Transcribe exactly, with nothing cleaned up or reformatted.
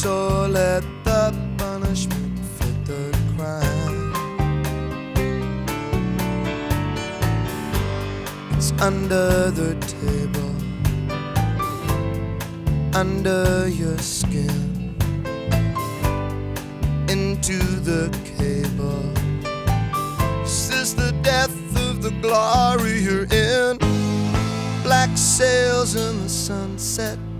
So let the punishment fit the crime. It's under the table, under your skin, into the cable. This is the death of the glory you're in. Black sails in the sunset,